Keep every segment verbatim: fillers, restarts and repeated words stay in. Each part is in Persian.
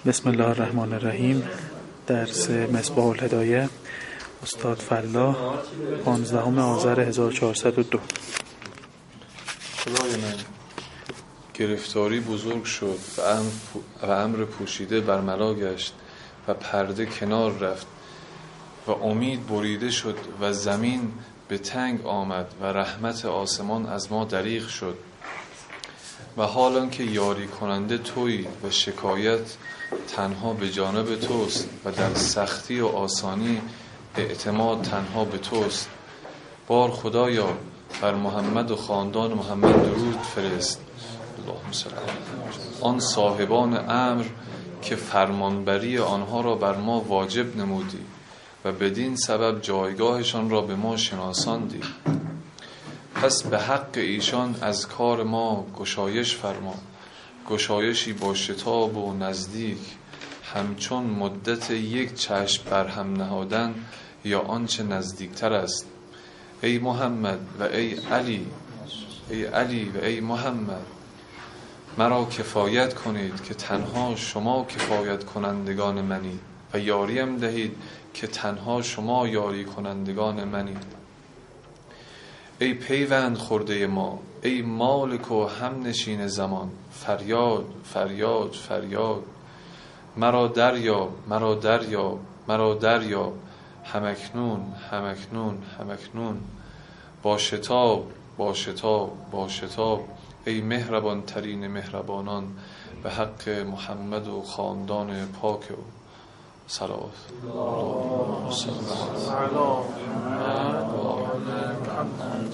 بسم الله الرحمن الرحیم. درس مصباح الهدایه، استاد فلاح، پانزدهم آذر هزار و چهارصد و دو. خدای من، گرفتاری بزرگ شد و امر, و امر پوشیده برملا گشت و پرده کنار رفت و امید بریده شد و زمین به تنگ آمد و رحمت آسمان از ما دریغ شد. و حالان که یاری کننده تویی و شکایت تنها به جانب توست و در سختی و آسانی اعتماد تنها به توست، بار خدایا بر محمد و خاندان محمد درود فرست. اللهم صل علی آن صاحبان امر که فرمانبری آنها را بر ما واجب نمودی و بدین سبب جایگاهشان را به ما شناساندی. پس به حق ایشان از کار ما گشایش فرما، گشایشی با شتاب و نزدیک، همچون مدت یک چشم بر هم نهادن یا آنچه نزدیکتر است. ای محمد و ای علی، ای علی و ای محمد، مرا کفایت کنید که تنها شما کفایت کنندگان منید و یاریم دهید که تنها شما یاری کنندگان منید. ای پیوند خورده ما، ای مالک و هم نشین زمان، فریاد فریاد فریاد، مرا دریاب مرا دریاب مرا دریاب، همکنون همکنون همکنون، با شتاب با شتاب با شتاب، ای مهربان ترین مهربانان، به حق محمد و خاندان پاک او صلوات. اللهم صل علی محمد و آل محمد.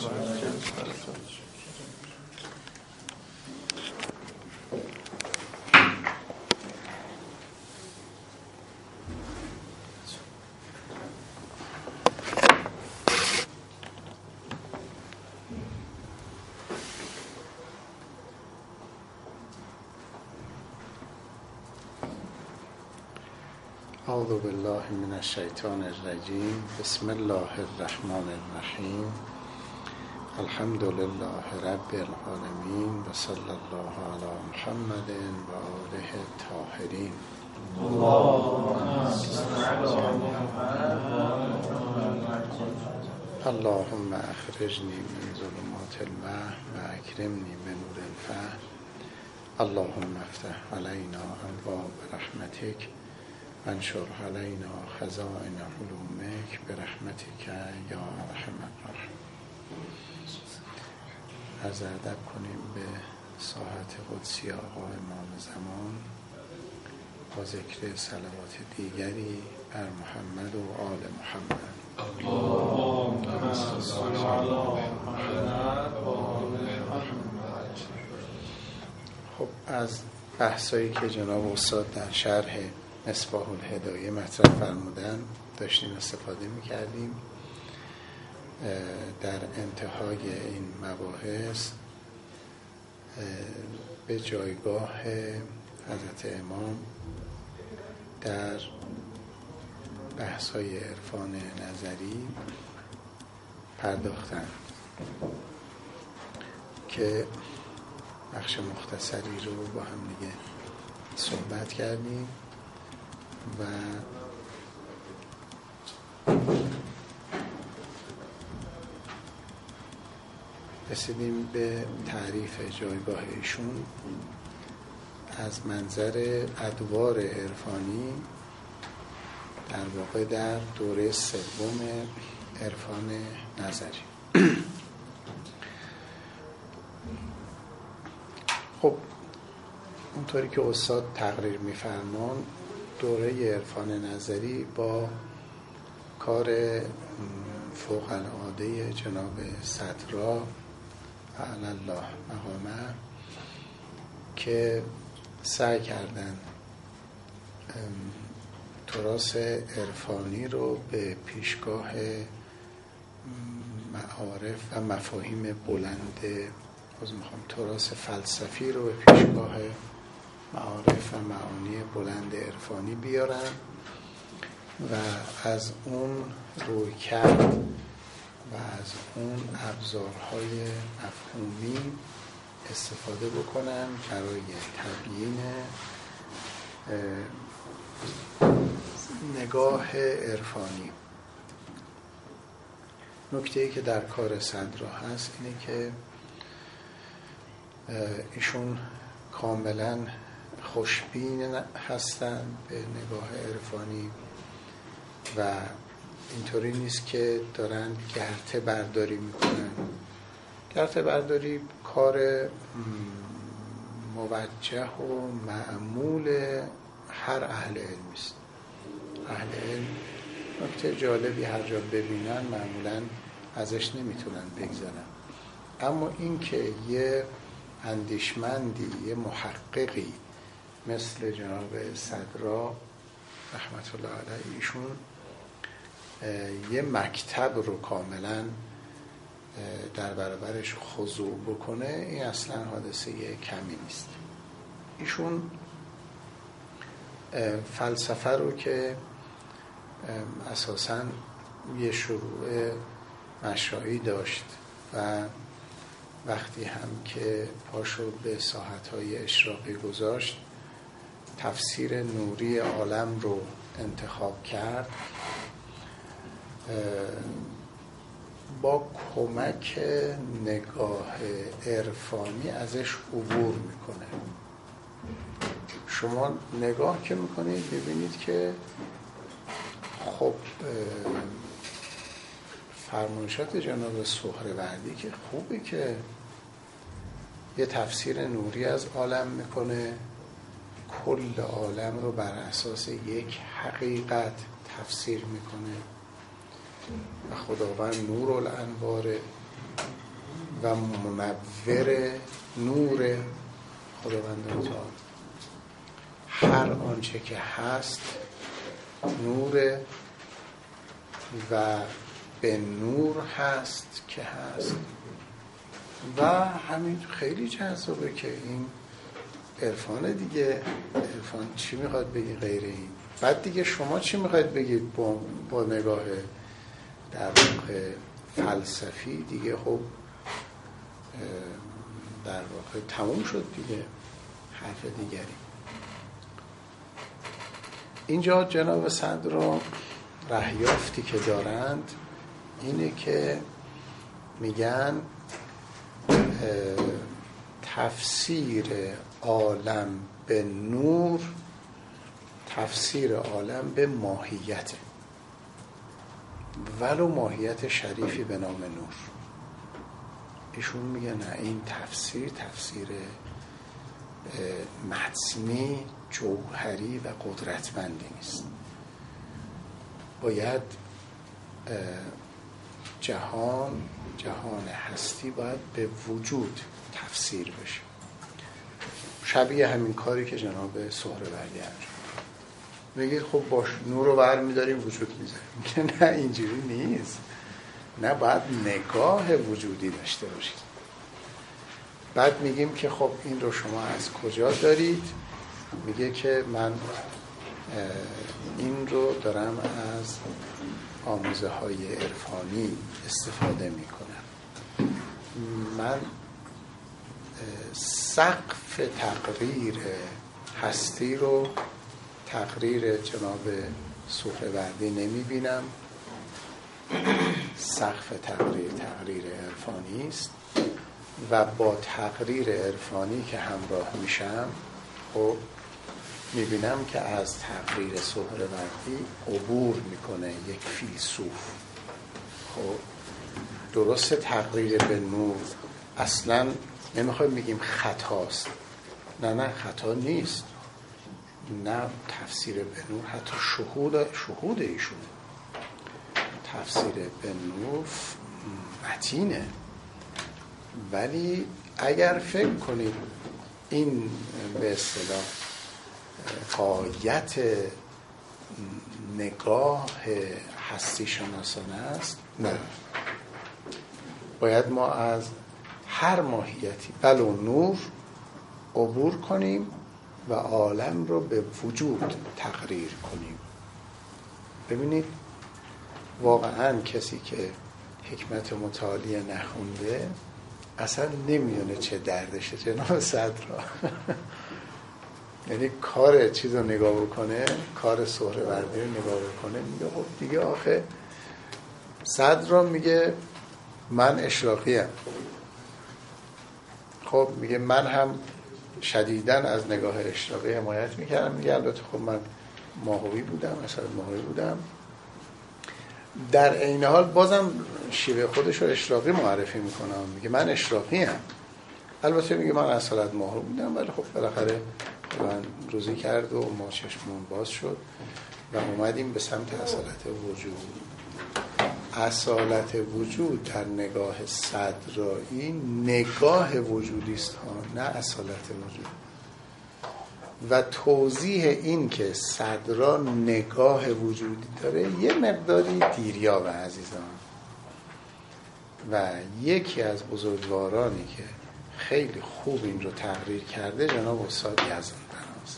اعوذ بالله من الشیطان الرجیم. بسم الله الرحمن الرحیم. الحمد لله رب العالمین و صلی الله علی محمد و آله الطاهرین. اللهم اخرجنی من ظلمات الوهم و اکرمنی من نور الفهم. اللهم افتح علینا ابواب رحمتک انشر علینا خزائن علومک برحمتک یا ارحم الراحمین. عرض ادب کنیم به ساحت قدسی آقا امام زمان با ذکر صلوات دیگری بر محمد و آل محمد. اللهم صل علی محمد و آل محمد. خب، از بحثایی که جناب استاد در شرح مصباح الهدایه مطرح فرمودن داشتیم استفاده می‌کردیم. در انتهای این مباحث به جایگاه حضرت امام در بحث‌های عرفان نظری پرداختن که بخش مختصری رو با هم دیگه صحبت کردیم و رسیدیم به تعریف جایگاه ایشون از منظر ادوار عرفانی، در واقع در دوره سوم عرفان نظری. خب، اونطوری که استاد تقریر می‌فرمان، دوره عرفان نظری با کار فوق العاده جناب صدرا اعلی الله مقامه که سعی کردن تراث عرفانی رو به پیشگاه معارف و مفاهیم بلند، باز میخوام تراث فلسفی رو به پیشگاه معارف و معانی بلند عرفانی بیارن و از اون رویکرد و از اون ابزارهای مفهومی استفاده بکنن برای تبیین نگاه عرفانی. نکته‌ای که در کار صدرا هست اینه که ایشون کاملا خوشبین هستن به نگاه عرفانی و اینطوری نیست که دارن گرته برداری میکنن. گرته برداری کار موجه و معمول هر اهل علمی است. اهل علم نکته جالبی هر جا ببینن معمولا ازش نمیتونن بگذرن، اما این که یه اندیشمندی، یه محققی مثل جناب صدرا رحمت الله علیه، ایشون یه مکتب رو کاملا در برابرش خضوع بکنه، این اصلا حادثه کمی نیست. ایشون فلسفه رو که اساساً یه شروع مشرعی داشت و وقتی هم که پاشو به ساحت‌های اشراقی گذاشت، تفسیر نوری عالم رو انتخاب کرد، با کمک نگاه عرفانی ازش عبور میکنه. شما نگاه که میکنید ببینید که خب فرمایشات جناب سهروردی که خوبه که یه تفسیر نوری از عالم میکنه، کل عالم رو بر اساس یک حقیقت تفسیر میکنه و خداوند نور الانوار و منور نور خداوند متعال، هر آنچه که هست نور و به نور هست که هست. و همین خیلی جذابه که این عرفان دیگه. عرفان چی میخواد بگی غیر این؟ بعد دیگه شما چی میخواید بگید با, با نگاه در واقع فلسفی دیگه؟ خب در واقع تموم شد دیگه، حرف دیگری. اینجا جناب صدرا رهیافتی که دارند اینه که میگن تفسیر عالم به نور تفسیر عالم به ماهیته، ولو ماهیت شریفی به نام نور. ایشون میگه نه، این تفسیر تفسیر متنی، جوهری و قدرتمندی نیست. باید جهان جهان هستی باید به وجود تفسیر بشه، شبیه همین کاری که جناب سهروردی انجام میگید. خب باش نور رو ور میداریم وجود میذاریم. میگه نه، اینجوری نیست، نه، باید نگاه وجودی داشته باشید. بعد میگیم که خب این رو شما از کجا دارید؟ میگه که من این رو دارم از آموزه های عرفانی استفاده میکنم. من سقف تقریر هستی رو تقریر جناب سهروردی نمیبینم. سقف تقریر تقریر عرفانی است و با تقریر عرفانی که همراه میشم خب میبینم که از تقریر سهروردی عبور میکنه یک فیلسوف. خب درست تقریر به نور اصلا نمیخوایم بگیم خطاست، نه نه خطا نیست، نه، تفسیر به نور حتی شهود شهود ایشون تفسیر به نور متینه. ولی اگر فکر کنید این به اصطلاح غایت نگاه هستی شناسانه است، نه، باید ما از هر ماهیتی ولو نور عبور کنیم و عالم رو به وجود تقریر کنیم. ببینید واقعا کسی که حکمت متعالیه نخونده اصلا نمیدونه چه دردشه. جناب صدرا یعنی کار چیز رو نگاه بکنه، کار سهروردی رو نگاه بکنه، میگه خب دیگه آخه صدر را میگه من اشراقیم، خب میگه من هم شدیداً از نگاه اشراقی حمایت میکردم، میگه البته خب من ماهوی بودم، مثلا ماهوی بودم، در عین حال بازم شیوه خودش رو اشراقی معرفی میکنم، میگه من اشراقیم، البته میگه من اصالت ماهو بودم، ولی خب بالاخره من روزی کرد و ما چشمون باز شد و اومدیم به سمت اصالت وجود. اصالت وجود در نگاه صدرایی نگاه وجودی است ها، نه اصالت وجود. و توضیح این که صدرا نگاه وجودی داره یه مقداری دیریابه عزیزان، و یکی از بزرگوارانی که خیلی خوب این رو تقریر کرده جناب استاد یزدان‌بناست.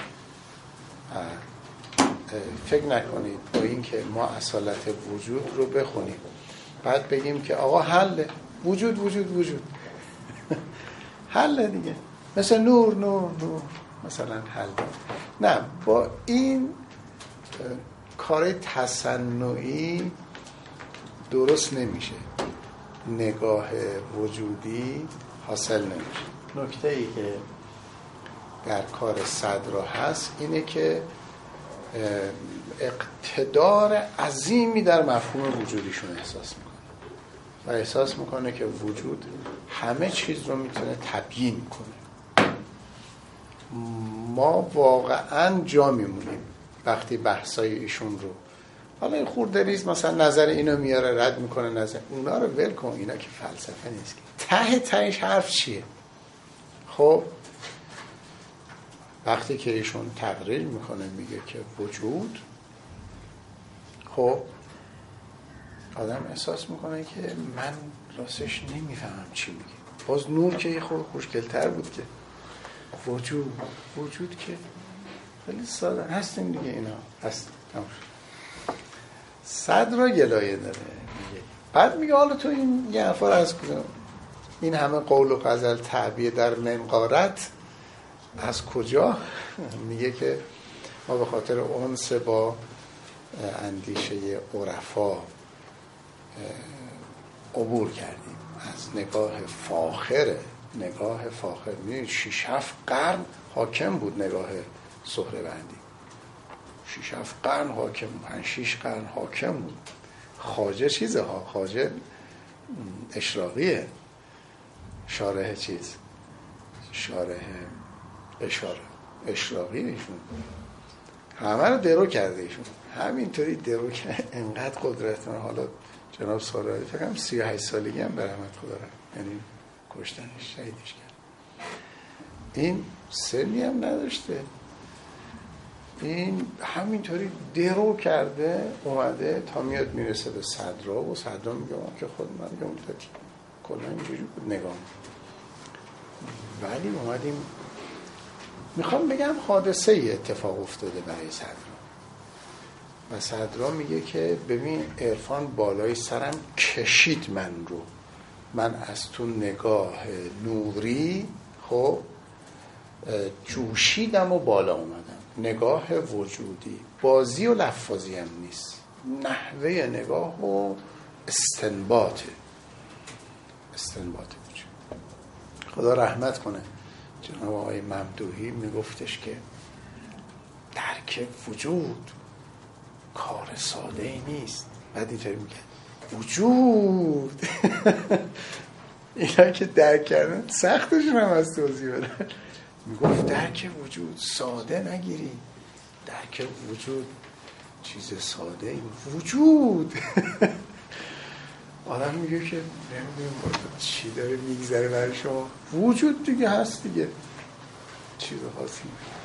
فکر نکنید با این که ما اصالت وجود رو بخونیم بعد بگیم که آقا حله، وجود وجود وجود حله دیگه، مثل نور نور نور مثلا حل. نه، با این کار تصنعی درست نمیشه، نگاه وجودی حاصل نمیشه. نکته ای که در کار صدر هست اینه که اقتدار عظیمی در مفهوم وجودیشون احساس میکنه و احساس میکنه که وجود همه چیز رو میتونه تبیین کنه. ما واقعا جا میمونیم وقتی بحثای ایشون رو، حالا این خورده ریز مثلا نظر اینو میاره رد میکنه، نظر اونا رو ول کن، اینا که فلسفه نیست، ته تهش حرف چیه؟ خب وقتی که ایشون تقریر میکنه میگه که وجود، خب آدم احساس میکنه که من راستش نمیفهمم چی میگه. باز نور که یه خورده خوشگل‌تر بود که وجود، وجود که خیلی ساده هستیم دیگه، اینا هست. صدر گلایه داره میگه. بعد میگه حالا تو این یه حرفا از کدوم این همه قول و غزل تعبیه در منقارت از کجا؟ میگه که ما به خاطر انس با اندیشه عرفا عبور کردیم از نگاه فاخره، نگاه فاخر. میدونید شیش هفت قرن حاکم بود نگاه سهروردی، شیش هفت قرن حاکم، پنج شیش قرن حاکم بود. خواجه چیزه ها، خواجه اشراقیه، شارح چیز، شارح اشاره اشراقی ایشون همه رو درو کرده، ایشون همینطوری درو کرده، انقدر قدرت من. حالا جناب سالاری فکر کنم سی و هشت سالگی هم به رحمت خدا رفت، یعنی کشتنش، شهیدش کرد. این سنی هم نداشته، این همینطوری درو کرده اومده تا میاد میرسه به صدرا و صدرا میگه که خود من میگم کلا اینجوری بود نگاه. ولی اومدیم میخوام بگم حادثه ای اتفاق افتاده برای صدرا و صدرا میگه که ببین عرفان بالای سرم کشید من رو، من از تو نگاه نوری خب جوشیدم و بالا اومدم. نگاه وجودی بازی و لفاظی هم نیست، نحوه نگاه و استنباطه، استنباط وجود. خدا رحمت کنه جناب آقای ممدوحی میگفتش که درک وجود کار ساده ای نیست. بعد اینطوری میگه وجود اینا که درک کردن سختشون هم از توضیح بدن. میگفت درک وجود ساده نگیری، درک وجود چیز ساده ای وجود آدم میگه که نمیدونم چی داره میگذره برای شما، وجود دیگه هست دیگه، چیز خاصی.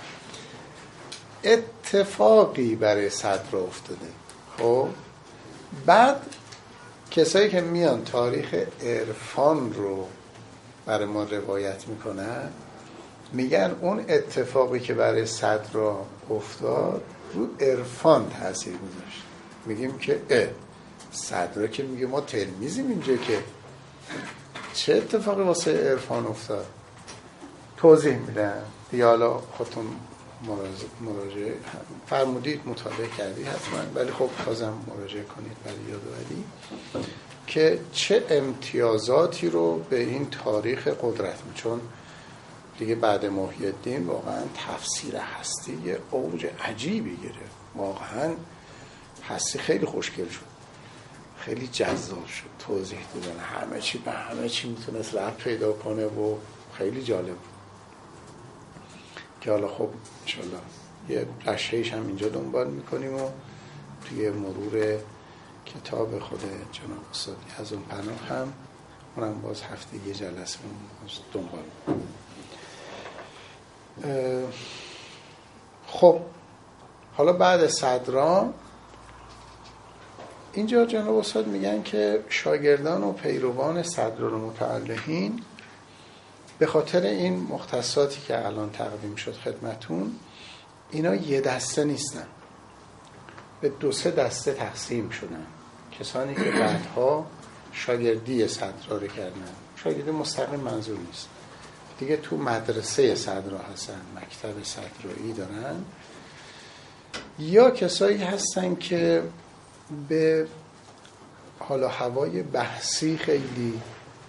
اتفاقی برای صدر افتاده. خب بعد کسایی که میان تاریخ عرفان رو برای ما روایت میکنن میگن اون اتفاقی که برای صدر افتاد رو عرفان تاثیر گذاشت. میگیم که اه صدر که میگه ما تلمیذیم اینجا، که چه اتفاقی واسه عرفان افتاد؟ توضیح میدن دیگه، حالا خودتون مراجعه فرمودید، مطالعه کردید حتما، ولی خب بازم مراجعه کنید برای یادآوری که چه امتیازاتی رو به این تاریخ قدرت می، چون دیگه بعد محی الدین واقعا تفسیر هستی یه اوج عجیبی گرفت، واقعا هستی خیلی خوشگل شد، خیلی جذاب شد، توضیح دادن همه چی به همه چی میتونست ربط پیدا کنه و خیلی جالب بود که حالا خب انشالله یه رشه‌ایش هم اینجا دنبال میکنیم و توی مرور کتاب خود جناب استاد یزدان پناه هم اونم باز هفته یه جلسه دنبال میکنیم. خب حالا بعد صدران اینجا جناب استاد میگن که شاگردان و پیروان صدران و متعلهین به خاطر این مختصاتی که الان تقدیم شد خدمتون، اینا یه دسته نیستن، به دو سه دسته تقسیم شدن. کسانی که بعدها شاگردی صدرا کردن، شاگردی مستقیم منظور نیست دیگه، تو مدرسه صدرا هستن، مکتب صدرایی دارن، یا کسایی هستن که به حالا هوای بحثی خیلی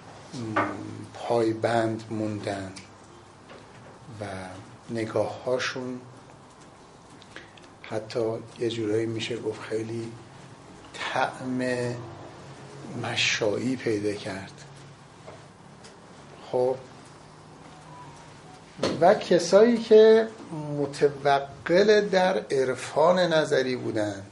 پایبند موندن و نگاه هاشون حتی یه جورایی میشه گفت خیلی طعم مشایی پیدا کرد. خب و کسایی که متوقل در عرفان نظری بودن،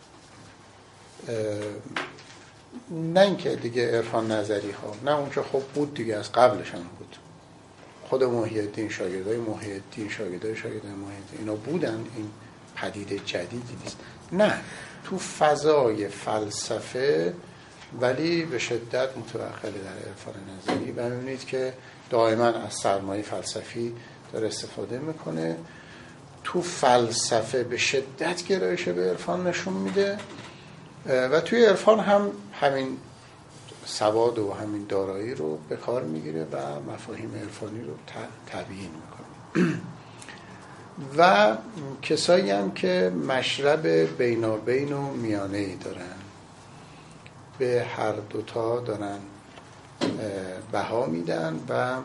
نه اینکه دیگه عرفان نظری ها، نه اون که خب بود دیگه، از قبلش هم بود، خود محی الدین، شاگردای محی الدین، شاگردای شاگردای محی الدین اینا بودن، این پدیده جدیدی نیست. نه، تو فضای فلسفه ولی به شدت متوقل در عرفان نظری و می‌بینید که دائما از سرمایه فلسفی داره استفاده میکنه، تو فلسفه به شدت گرایش به عرفان نشون میده و توی عرفان هم همین سواد و همین دارایی رو به کار میگیره و مفاهیم عرفانی رو تبیین میکنه. و کسایی هم که مشرب بینابین و میانه‌ای دارن، به هر دوتا دارن بها میدن و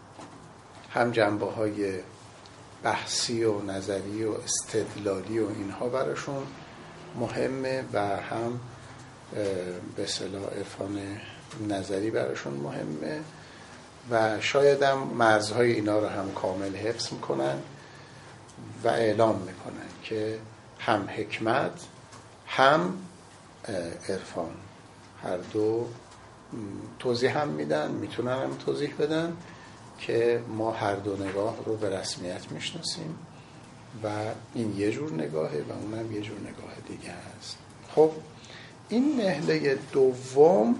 هم جنبه های بحثی و نظری و استدلالی و اینها براشون مهمه و هم به اصطلاح عرفان نظری براشون مهمه و شاید هم مرزهای اینا رو هم کامل حفظ میکنن و اعلام میکنن که هم حکمت هم عرفان هر دو توضیح هم میدن، میتونن هم توضیح بدن که ما هر دو نگاه رو به رسمیت میشناسیم و این یه جور نگاهه و اونم یه جور نگاه دیگه هست. خب این نهله دوم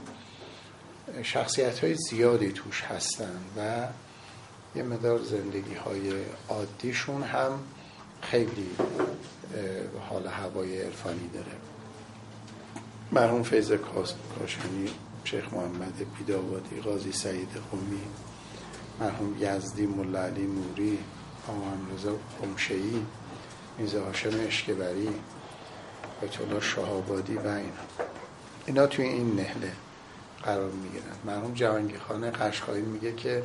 شخصیت های زیادی توش هستن و یه مقدار زندگی های عادیشون هم خیلی حال هوای عرفانی داره. مرحوم فیض کاشانی، شیخ محمد بیداوادی، قاضی سعید قمی، مرحوم یزدی، مولا علی نوری، آقا امرزا قمشه‌ای، میرزا هاشم اشکبری، بیت الله شهابادی و اینا اینا توی این نهله قرار میگیرن. مرحوم جهانگیر خان قشقایی میگه که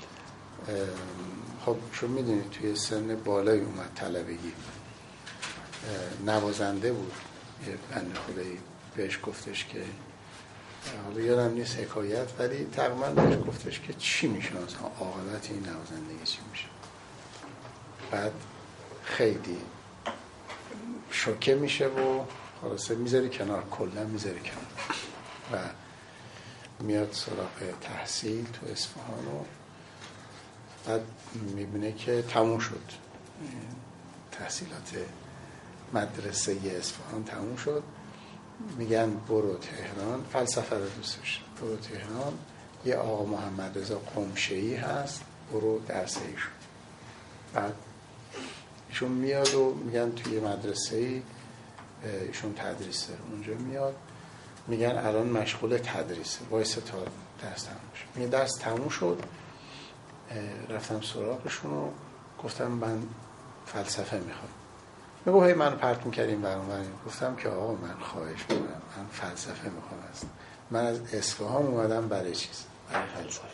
خب شما میدونید توی سن بالای اومد طلبگی، نوازنده بود، یه بنده خدایی بهش گفتش که حالا یادم نیست حکایت ولی تقریبا بهش گفتش که چی میشه مثلا عاقبت این نوازندگی چی میشه. بعد خیلی شوکه میشه و خلاصه میذاری کنار، کلا میذاری کنار و میاد سراغ تحصیل تو اصفهان و بعد میبینه که تموم شد تحصیلات مدرسه اصفهان، تموم شد. میگن برو تهران، فلسفه رو دوستش، برو تهران یه آقا محمد رضا قمشه‌ای هست، برو درس ایشون. بعد ایشون میاد و میگن توی مدرسه ایشون تدریس داره، اونجا میاد میگن الان مشغول تدریسه، وایسه تا درس تموم شد. میگه درس تموم شد، رفتم سراغشون و گفتم من فلسفه میخوام. میگو هی منو پرت میکردیم برام بریم. گفتم که آقا من خواهش میکنم من فلسفه میخوام است. من از اصفهان اومدم برای چیز؟ برای فلسفه.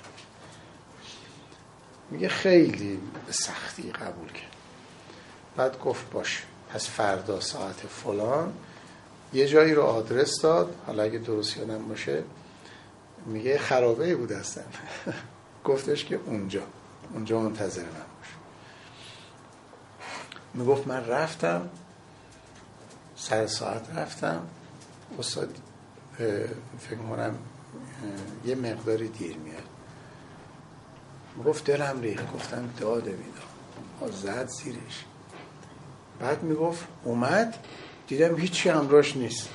میگه خیلی به سختی قبول کرد. بعد گفت باش پس فردا ساعت فلان یه جایی رو آدرس داد، حالا اگه درست یادم باشه میگه خرابه بود هستن. گفتش که اونجا اونجا منتظر من باش. میگفت من رفتم سر ساعت رفتم، استاد فکر کنم یه مقداری دیر میاد. میگفت دلم ریخت، گفتم داده میدم زد زیرش. بعد میگفت اومد دیدم هیچی همراهش نیست.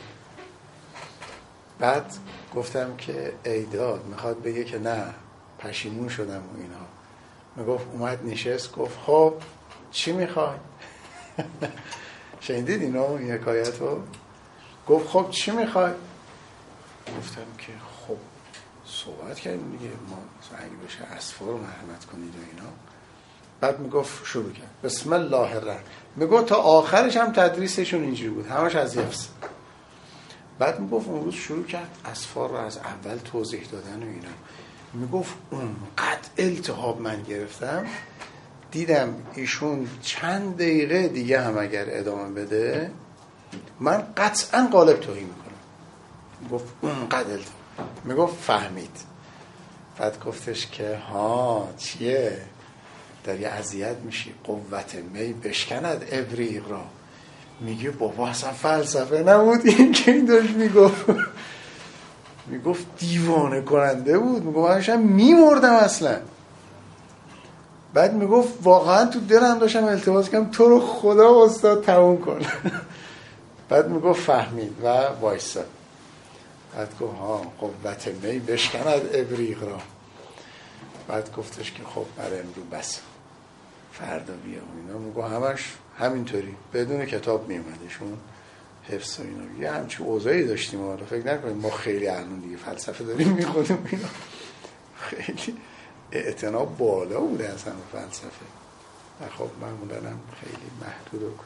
بعد گفتم که ای داد میخواد بگه که نه پشیمون شدم و اینا. میگفت اومد نشست گفت خب چی میخوای؟ شنیدید اینا این حکایت رو؟ گفت خب چی میخوای؟ گفتم که خب صحبت کردیم دیگه ما اگه بشه اصفا رو مرحمت کنید و اینا. بعد میگفت شروع کرد بسم الله الرحمن. میگفت تا آخرش هم تدریسشون اینجوری بود همش از حفظ. بعد میگفت اون روز شروع کرد اصفا رو از اول توضیح دادن و اینا. میگفت اونقدر التهاب من گرفتم دیدم ایشون چند دقیقه دیگه هم اگر ادامه بده من قطعا قالب توهی میکنم. میگفت اونقدر التهاب. میگفت فهمید. بعد گفتش که ها چیه داری اذیت میشی قوت می بشکند ابریق را. میگه بابا اصلا فلسفه نبود این که این داشت میگفت. میگفت دیوانه کننده بود. میگفت من داشتم میمردم اصلا. بعد میگفت واقعا تو دلم داشتم التماس کنم تو رو خدا استاد تموم کن. بعد میگفت فهمید و وایساد. بعد گفت ها قوت می بشکند ابریق را. بعد گفتش که خب برای امروز بس فردا بیا اینا. میگو همش همینطوری بدون کتاب میومدشون حفظ و اینا. یه همچی اوضاعی داشتیم ما رو فکر نکنیم ما خیلی الان دیگه فلسفه داریم میخونیم اینا. خیلی اعتنا بالا بوده اصلا فلسفه و خب معمولا هم خیلی محدود و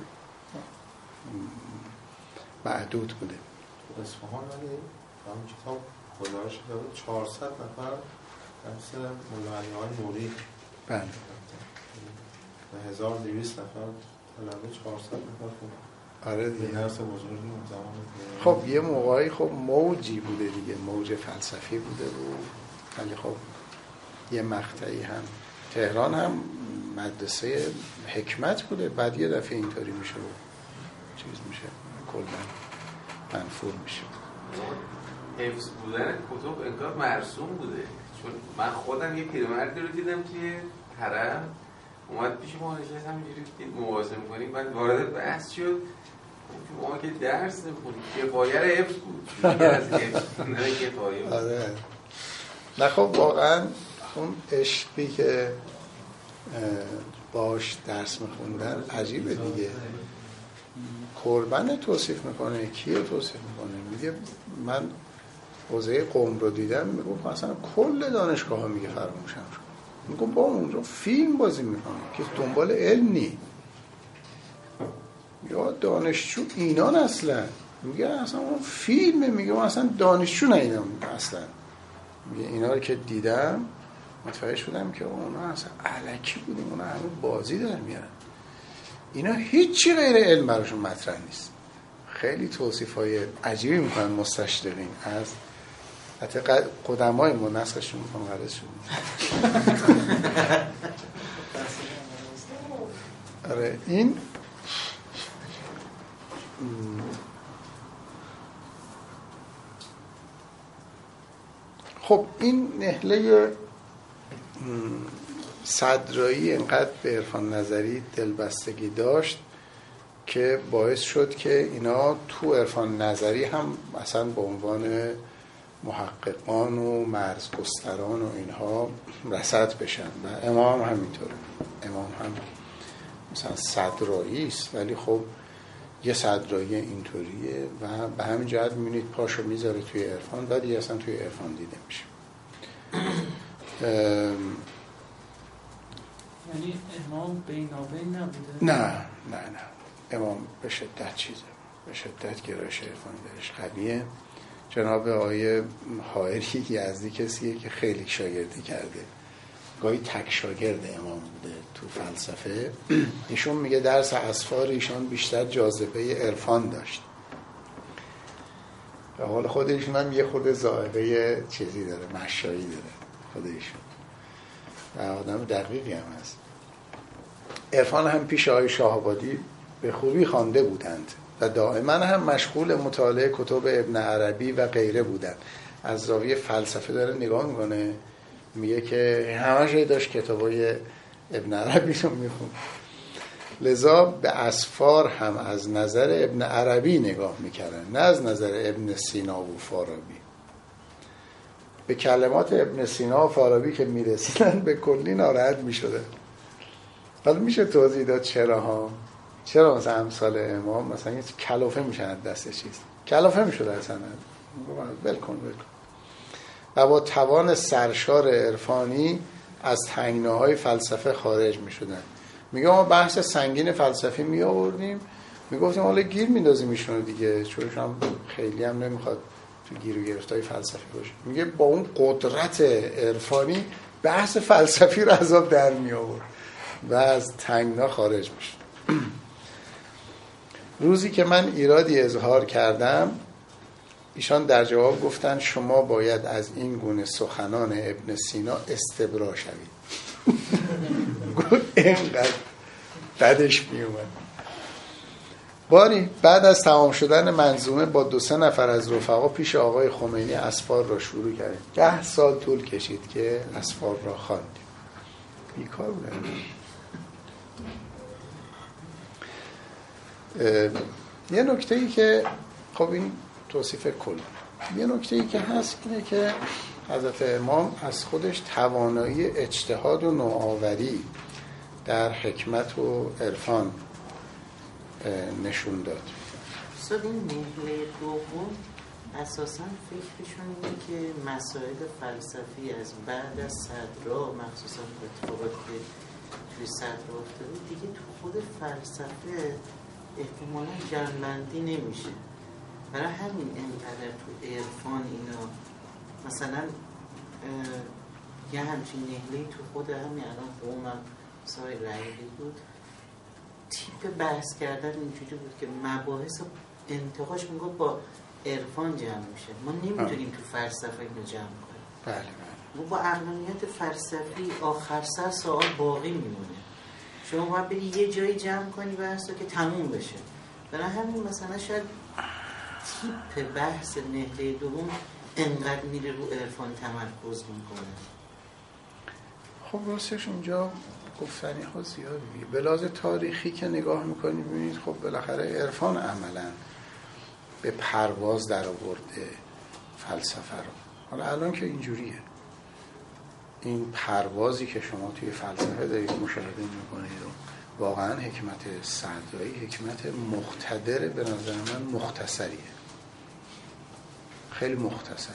محدود بوده. اصفهان ولی همون کتاب خداش شده چهارصد نفر مثل مولانا های نوری بله و هزار و دویست نفر طلبه چهارصد نفر خوب. آره دیگه درس بزرگی اون زمان. خب یه موقعی خب موجی بوده دیگه موج فلسفی بوده و ولی خب یه مقطعی هم تهران هم مدرسه حکمت بوده بعد یه دفعه اینطوری میشه و چیز میشه کلا منفور میشه. حفظ بودن کتب انگار مرسوم بوده چون من خودم یه پیرمردی رو دیدم که طرف اومد پیش ما نشست همینجوری مواظب می‌کنیم بعد وارد بحث شد ما که درس نمی‌خونیم کفایه رو حفظ بود دیگه از حفظ نه کفایه. آره نه خب واقعا اون عشقی که باش درس می‌خوندن عجیبه دیگه. کربن توصیف میکنه کیه توصیف میکنه میگه من حوزه قم رو دیدم میگه مثلا کل دانشگاه ها میگه فراموشم شد. میگه با اونجا فیلم بازی میکنه که دنبال علم نی یا دانشجو اینان اصلا میگه اصلا اون فیلم میگه اصلا دانشجو نیدم اصلا میگه اینا رو که دیدم متوجه شدم که اونا اصلا الکی بودیم اونا همه بازی در میارن اینا هیچی غیر علم براشون مطرح نیست. خیلی توصیفای عجیبی میکنن مستشرقین از حتی قدمای ما نسخشون میکنم غرض شد. آره این خب این نهله صدرایی اینقدر به عرفان نظری دلبستگی داشت که باعث شد که اینا تو عرفان نظری هم مثلا به عنوان محققان و مرزگستران و اینها رصد بشن و امام هم همینطوره. امام هم مثلا صدرایی است ولی خب یه صدرایی اینطوریه و به همین جهت میبینید پاشو میذاره توی عرفان ولی اصلا توی عرفان دیده میشه. یعنی امام بینابین نبوده؟ نه نه نه امام به شدت چیزه، به شدت گرایش عرفانی درش قویه. جناب آقای حائری یزدی کسیه که خیلی شاگردی کرده، گاهی تک شاگرد امام بوده تو فلسفه. ایشون میگه درس اسفار ایشان بیشتر جاذبه عرفان داشت. به حال خود ایشون هم یه خود ذائقه چیزی داره، مشایی داره خود ایشون و آدم دقیقی هم هست. عرفان هم پیش آقای شاه‌آبادی به خوبی خوانده بودند و دائما هم مشغول مطالعه کتب ابن عربی و غیره بودند. از زاویه فلسفه داره نگاه میکنه، میگه که همش داشت کتابای ابن عربی رو میخوند. لذا به اسفار هم از نظر ابن عربی نگاه میکردن، نه از نظر ابن سینا و فارابی. به کلمات ابن سینا و فارابی که میرسیدن به کلی ناراحت میشدن. حالا میشه توضیح داد چرا ها؟ چرا مثلا امثال امام مثلا یه کلافه میشن دست چیز کلافه میشد اصلا ول کن ول کن و با توان سرشار عرفانی از تنگناهای فلسفه خارج میشدن. میگه ما بحث سنگین فلسفی می آوردیم، میگفتیم حالا گیر میندازیم ایشونو دیگه، چون هم خیلی هم نمیخواد تو گیر و گرفتای فلسفی باشه. میگه با اون قدرت عرفانی بحث فلسفی رو از آب در می آورد و از تنگنا خارج میشد. روزی که من ایرادی اظهار کردم، ایشان در جواب گفتن شما باید از این گونه سخنان ابن سینا استبرا شوید. گفت اینقدر بدش می اومد. باری بعد از تمام شدن منظومه با دو سه نفر از رفقا پیش آقای خمینی اسفار را شروع کردیم. ده سال طول کشید که اسفار را خواندیم. بیکار بودم. یه نکته ای که خب این توصیف کل، یه نکته ای که هست اینه که حضرت امام از خودش توانایی اجتهاد و نوآوری در حکمت و عرفان نشون داد. صد این نهله دوم اساساً فکرشون اینه که مسائل فلسفی از بعد از صدرا، مخصوصاً اتفاقات که توی صدرا افتاده دیگه تو خود فلسفه احتمالاً جنبندی نمیشه. برای همین اینقدر تو عرفان اینا مثلا یه همچین نهله‌ای تو خود همین الان قوم هم سای رعیلی بود، تیپ بحث کردن اینجوری بود که مباحث انتقاش میگه با عرفان جمع میشه. ما نمیتونیم تو فلسفه اینو جمع کنیم. بله بله. ما با عقلانیت فلسفی آخر سر سوال باقی میمونه. شما باید بری یه جایی جمع کنی بحث رو که تموم بشه. برای همین مثلا شاید تیپ بحث نهله دوم انقدر میره رو عرفان تمرکز میکنه. خب راستش اونجا گفتنی ها زیادی. به لحاظ تاریخی که نگاه میکنید ببینید خب بالاخره عرفان عملا به پرواز در آورده فلسفه رو. حالا الان که اینجوریه، این پروازی که شما توی فلسفه دارید مشاهده میکنید و واقعا حکمت صدرایی حکمت مقتدر به نظر من مختصریه، خیلی مختصر،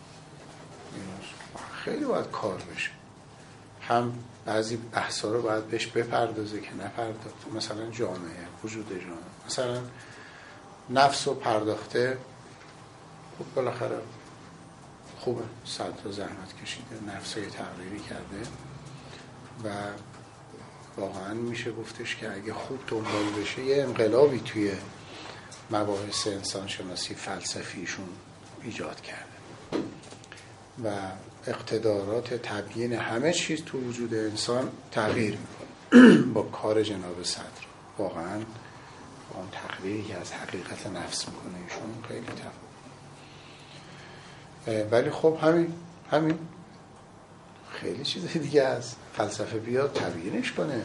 خیلی باید کار بشه. هم بعضی بحثا رو باید بهش بپردازه که نپردازه، مثلا جامعه، وجود جامعه، مثلا نفس رو پرداخته، خب بالاخره خوبه، صد تا زحمت کشیده، نفس رو تغییری کرده و واقعا میشه گفتش که اگه خوب دنبال بشه یه انقلابی توی مباحث انسانشناسی فلسفیشون ایجاد کرده و اقتدارات تبیین همه چیز تو وجود انسان تغییر میکنه با کار جناب صدر. واقعا با اون تقریری که از حقیقت نفس میکنه ایشون خیلی تفاوت. ولی خب همین همین خیلی چیز دیگه از فلسفه بیاد تبیینش کنه.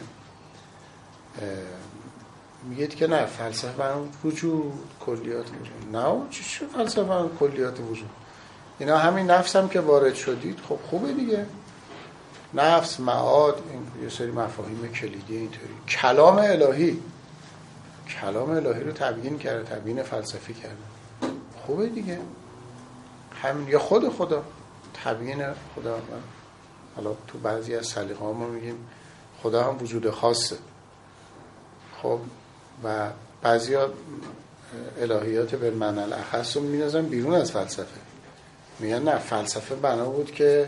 میگید که نه فلسفه برای وجود کلیات وجود، نه چی چی فلسفه برای کلیات وجود، اینا همین نفس هم که وارد شدید خب خوبه دیگه، نفس، معاد، این یه سری مفاهیم کلیدی اینطوری. کلام الهی کلام الهی رو تبیین کرده، تبیین فلسفی کرده، خوبه دیگه. همین یا خود خدا، تبیین خدا. حالا تو بعضی از سلیقه‌ها ما میگیم خدا هم وجود خاصه. خب و بعضیا الهیات بالمعنی الاخص رو می‌نازن بیرون از فلسفه، میگن نه فلسفه بنا بود که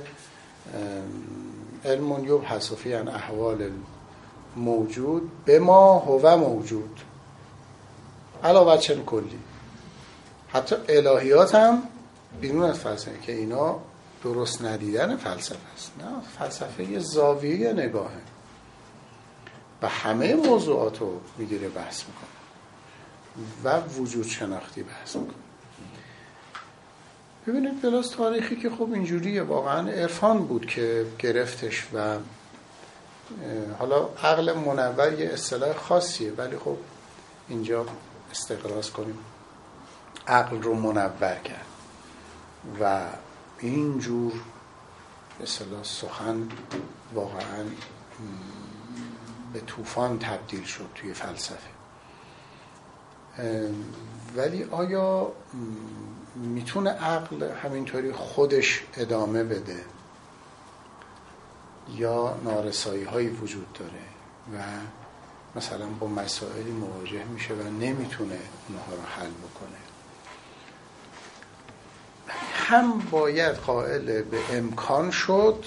علم یبحث فی عن احوال موجود به ما هو موجود علاوه چن کلی. حتی الهیات هم بیرون از فلسفه که اینا درست ندیدن فلسفه است. نه، فلسفه یه زاویه نگاهه و همه موضوعات رو میگیره بحث میکنه و وجود شناختی بحث میکنه. ببینید بلاس تاریخی که خب اینجوریه، واقعا عرفان بود که گرفتش و حالا عقل منور یه اصطلاح خاصیه، ولی خب اینجا استقراض کنیم عقل رو منور کرد و اینجور اصطلاح سخن واقعا به طوفان تبدیل شد توی فلسفه. ولی آیا میتونه عقل همینطوری خودش ادامه بده یا نارسایی هایی وجود داره و مثلا با مسائلی مواجه میشه و نمیتونه اونها رو حل بکنه؟ هم باید قائل به امکان شد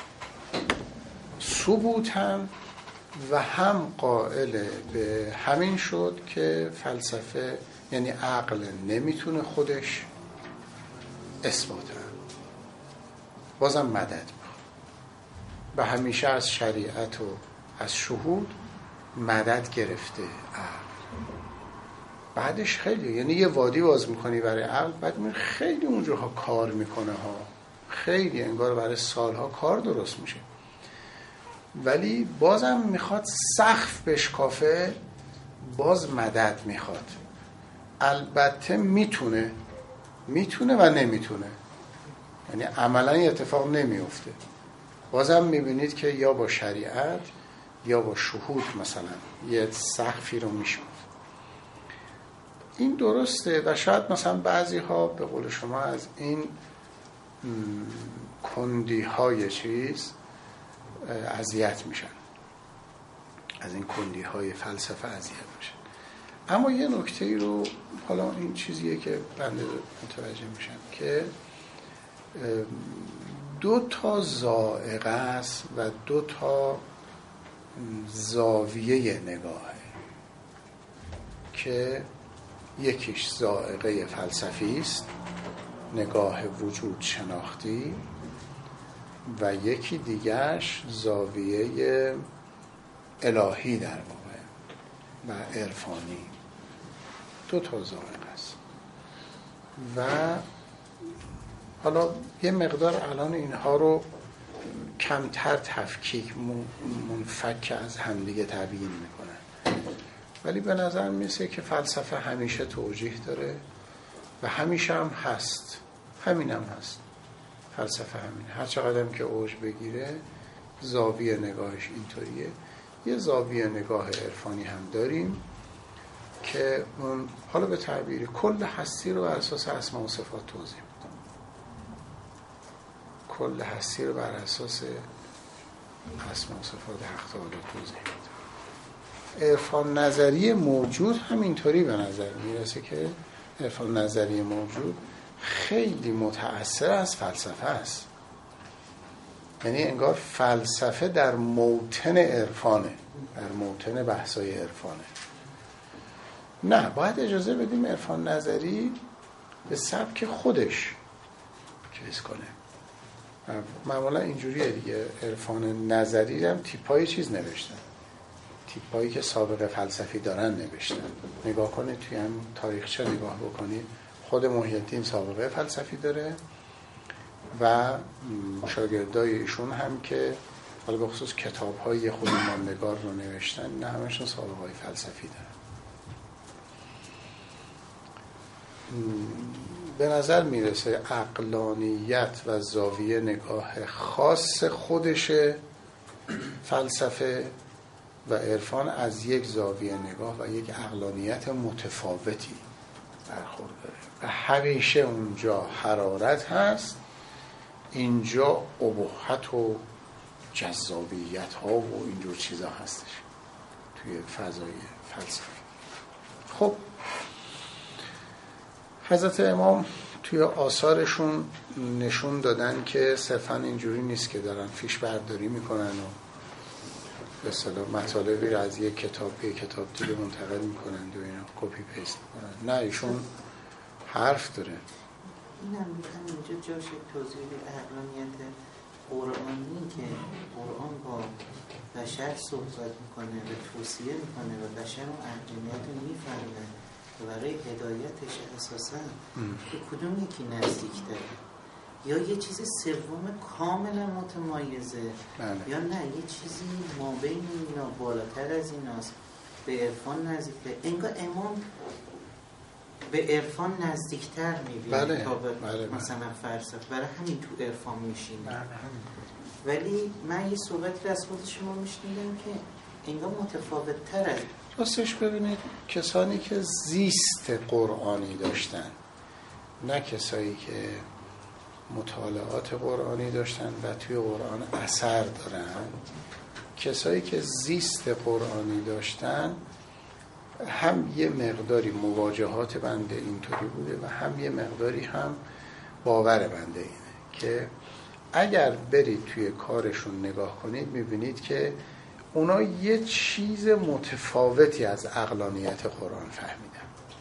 ثبوتاً و هم قائل به همین شد که فلسفه یعنی عقل نمیتونه خودش اثبات کنه، بازم مدد میخواد و همیشه از شریعت و از شهود مدد گرفته عقل. بعدش خیلی یعنی یه وادی باز میکنی برای عقل، بعد میره خیلی اونجاها کار میکنه ها، خیلی انگار برای سالها کار درست میشه، ولی بازم میخواد سقف بشکافه، باز مدد میخواد. البته میتونه میتونه و نمیتونه، یعنی عملا این اتفاق نمیفته. بازم میبینید که یا با شریعت یا با شهود مثلا یه سقفی رو میشکافه. این درسته و شاید مثلا بعضی ها به قول شما از این کندی های چیز اذیت میشن، از این کندی های فلسفه اذیت میشن. اما یه نکته ای رو، حالا این چیزیه که بنده متوجه میشم که دو تا ذائقه است و دو تا زاویه نگاهه که یکیش ذائقه فلسفی است، نگاه وجود شناختی، و یکی دیگرش زاویه الهی در واقع و عرفانی. دو تا ذائقه است و حالا یه مقدار الان اینها رو کمتر تفکیک منفک از همدیگه تبیین میکنن، ولی به نظر میسه که فلسفه همیشه توجیه داره و همیشه هم هست، همین هم هست. فلسفه همینه، هر چقدر که اوج بگیره زاویه نگاهش اینطوریه. یه زاویه نگاه عرفانی هم داریم که اون حالا به تعبیر کل هستی رو بر اساس اسماء و صفات توضیح میده، کل هستی رو بر اساس اسماء و صفات حق تعالی توضیح میده. عرفان نظری موجود هم اینطوری به نظر میرسه که عرفان نظری موجود خیلی متأثر از فلسفه است، یعنی انگار فلسفه در موطن عرفانه، در موطن بحثای عرفانه. نه، باید اجازه بدیم عرفان نظری به سبک خودش چیز کنه. معمولا اینجوریه دیگه، عرفان نظری هم تیپای چیز نوشتن، تیپایی که سابقه فلسفی دارن نوشتن. نگاه کنید توی هم تاریخچه نگاه بکنید، خود محی الدین سابقه فلسفی داره و شاگردای ایشون هم که حالا به خصوص کتاب‌های خود نامنگار رو نوشتن، نه همشون سابقه فلسفی دارن. به نظر میرسه عقلانیت و زاویه نگاه خاص خودش فلسفه و عرفان از یک زاویه نگاه و یک عقلانیت متفاوتی برخورداره و همیشه اونجا حرارت هست، اینجا ابهت و جذابیت ها و اینجور چیزا هستش توی فضای فلسفی. خب حضرت امام توی آثارشون نشون دادن که صرفا اینجوری نیست که دارن فیش برداری میکنن و به اصطلاح مطالبی رو از یک کتاب به یک کتاب دیگه منتقل میکنن و اینا کپی پیست میکنن. نه، ایشون حرف داره. این هم میتونم اینجا جاش توضیح اقلانیت قرآنی که قرآن با بشر صحبت میکنه و توصیه میکنه و بشر اون اقلانیت رو میفهمه و برای هدایتش اساسا به کدوم یکی نزدیک داره، یا یه چیز سوم کاملا متمایزه بله. یا نه یه چیزی مابین اینا بالاتر از ایناست، به عرفان نزدیکه. انگار امام به عرفان نزدیکتر میبینه بله. تا به بله. مثلا فلسفه، برای همین تو عرفان میشینه. بله. ولی من یه صحبتی از خود شما میشنیدم که انگار متفاوت تر از راستش ببینید کسانی که زیست قرآنی داشتن، نه کسایی که مطالعات قرآنی داشتن و توی قرآن اثر دارن، کسایی که زیست قرآنی داشتن هم یه مقداری مواجهات بنده اینطوری بوده و هم یه مقداری هم باور بنده اینه که اگر برید توی کارشون نگاه کنید میبینید که اونا یه چیز متفاوتی از عقلانیت قرآن فهمیدن،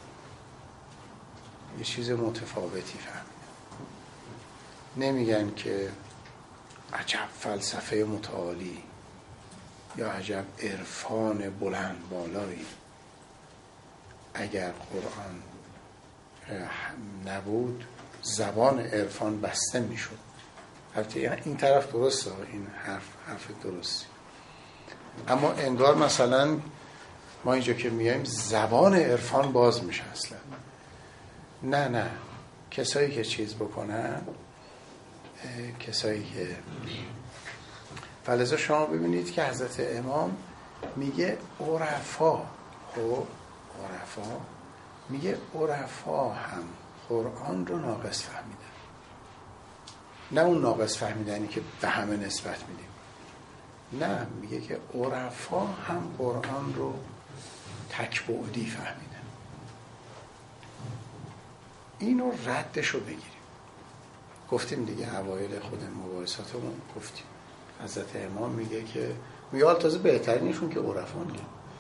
یه چیز متفاوتی فهمیدن. نمیگن که عجب فلسفه متعالی یا عجب عرفان بلند بالایی. اگر قرآن نبود زبان عرفان بسته میشد. البته این طرف درسته، این حرف حرف درستی، اما انگار مثلا ما اینجا که میایم زبان عرفان باز میشه اصلا. نه نه، کسایی که چیز بکنن، کسایی که فلزا شما ببینید که حضرت امام میگه عرفا، خب عرفا میگه عرفا هم قرآن رو ناقص فهمیدن، نه اون ناقص فهمیدنی که به همه نسبت میدیم، نه، میگه که عرفا هم قرآن رو تکبعدی فهمیدن. اینو ردش رو بگیریم. گفتیم دیگه اوایل خود مباحثاتمون گفتیم حضرت امام میگه که میگه حال تازه بهترینشون که عرفا میگه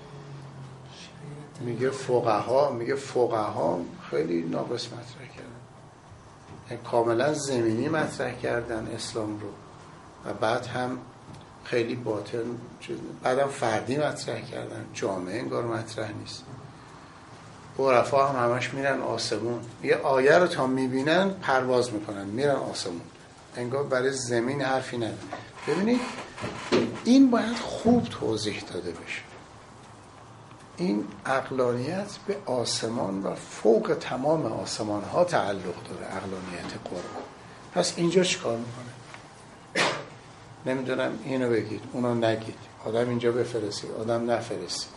میگه فقها میگه فقها خیلی ناقص مطرح کردن، یعنی کاملا زمینی مطرح کردن اسلام رو و بعد هم خیلی باطن، بعدم فردی مطرح کردن، جامعه انگار مطرح نیست. عرفا هم همش میرن آسمون، یه آیه رو تا میبینن پرواز میکنن میرن آسمون، انگار برای زمین حرفی نداره. ببینید این باید خوب توضیح داده بشه. این عقلانیت به آسمان و فوق تمام آسمان ها تعلق داره، عقلانیت قرآن. پس اینجا چیکار میکنه؟ نمیدونم اینو بگید اونو نگید، آدم اینجا بفرستید آدم نفرستید،